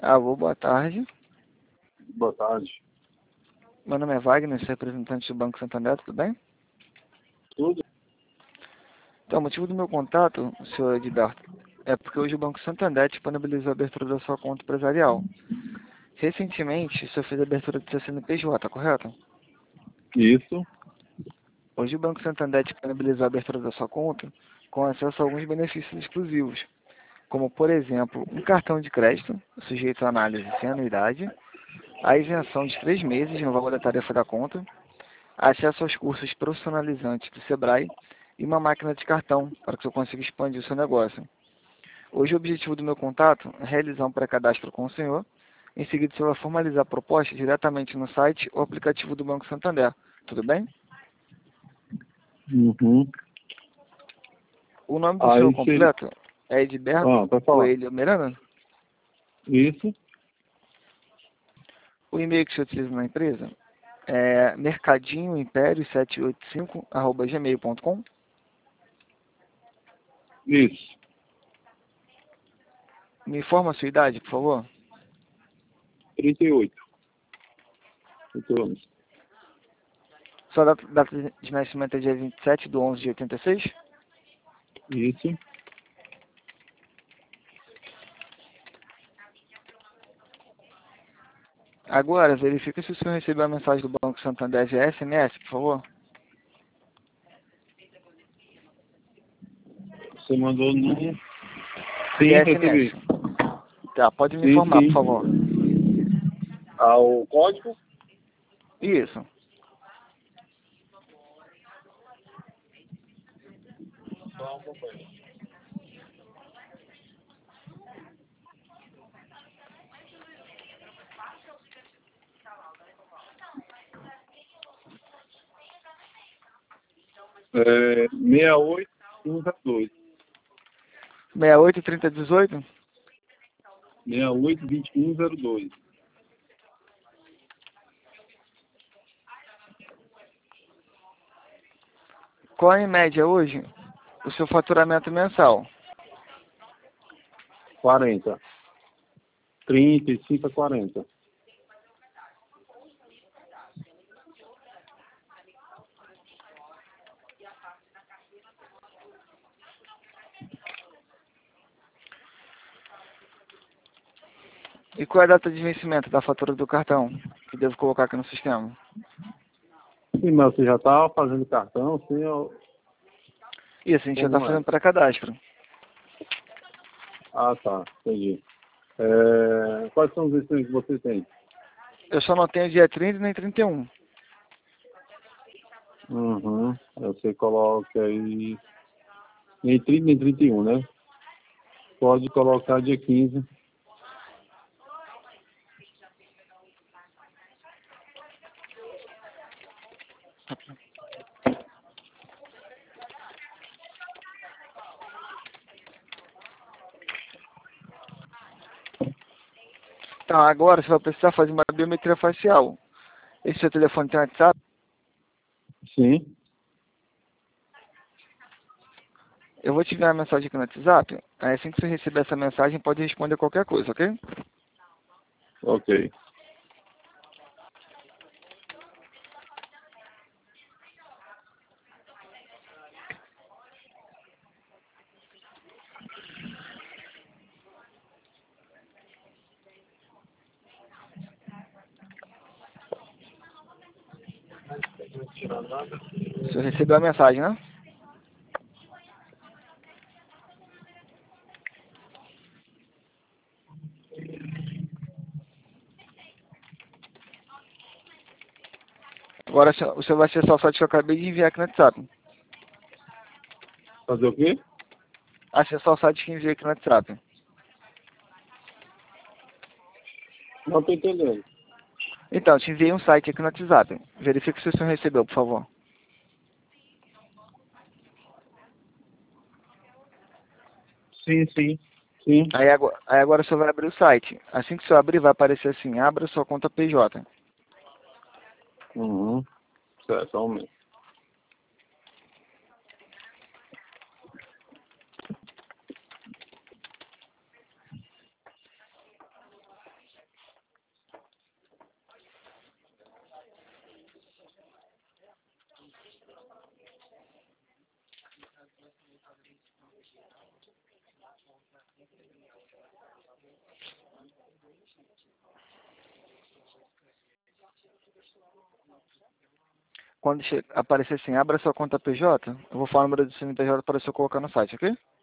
Alô, boa tarde. Boa tarde. Meu nome é Wagner, sou representante do Banco Santander, tudo bem? Tudo? Então, o motivo do meu contato, senhor Edberto, é porque hoje o Banco Santander disponibilizou a abertura da sua conta empresarial. Recentemente, o senhor fez a abertura do seu CNPJ, correto? Isso. Hoje o Banco Santander disponibilizou a abertura da sua conta com acesso a alguns benefícios exclusivos, como, por exemplo, um cartão de crédito, sujeito à análise sem anuidade, a isenção de 3 meses no valor da tarefa da conta, acesso aos cursos profissionalizantes do Sebrae e uma máquina de cartão para que você consiga expandir o seu negócio. Hoje o objetivo do meu contato é realizar um pré-cadastro com o senhor. Em seguida, você vai formalizar a proposta diretamente no site ou aplicativo do Banco Santander. Tudo bem? Uhum. O nome do senhor completo é Edberto pode falar. Coelho Miranda? Isso. O e-mail que você utiliza na empresa é mercadinhoimpério785@gmail.com. Isso. Me informa a sua idade, por favor. 38. 38 anos. Sua data de nascimento é dia 27/11/86. Isso. Agora, verifica se o senhor recebeu a mensagem do Banco Santander via SMS, por favor. Você mandou no... Sim, Via recebi. SMS. Tá, pode me Sim, informar, por sim. favor. O código? Isso. É 68102. 683018? 682102. Qual é, em média, hoje, o seu faturamento mensal? 40. 35 a 40. E qual é a data de vencimento da fatura do cartão que devo colocar aqui no sistema? Sim, mas você já está fazendo cartão, sim, ou Isso, a gente já está como é? fazendo pré-cadastro. Ah, tá. Entendi. Quais são os itens que você tem? Eu só não tenho dia 30 nem 31. Uhum. Você coloca aí nem 30 nem 31, né? Pode colocar dia 15. Então, agora você vai precisar fazer uma biometria facial. Esse seu telefone tem WhatsApp? Sim. Eu vou te enviar uma mensagem aqui no WhatsApp. Aí, assim que você receber essa mensagem, pode responder qualquer coisa, ok? Ok. Você recebeu a mensagem, né? Agora você vai acessar o site que eu acabei de enviar aqui no WhatsApp. Fazer o quê? Acessar o site que eu enviei aqui no WhatsApp. Não estou entendendo. Então, eu te enviei um site aqui no WhatsApp. Verifique se o senhor recebeu, por favor. Sim, sim. Sim. Aí agora o senhor vai abrir o site. Assim que o senhor abrir, vai aparecer assim, abra sua conta PJ. Uhum. Certo, aumenta. Quando aparecer assim, abra sua conta PJ, eu vou falar o número do CNPJ para você colocar no site, ok?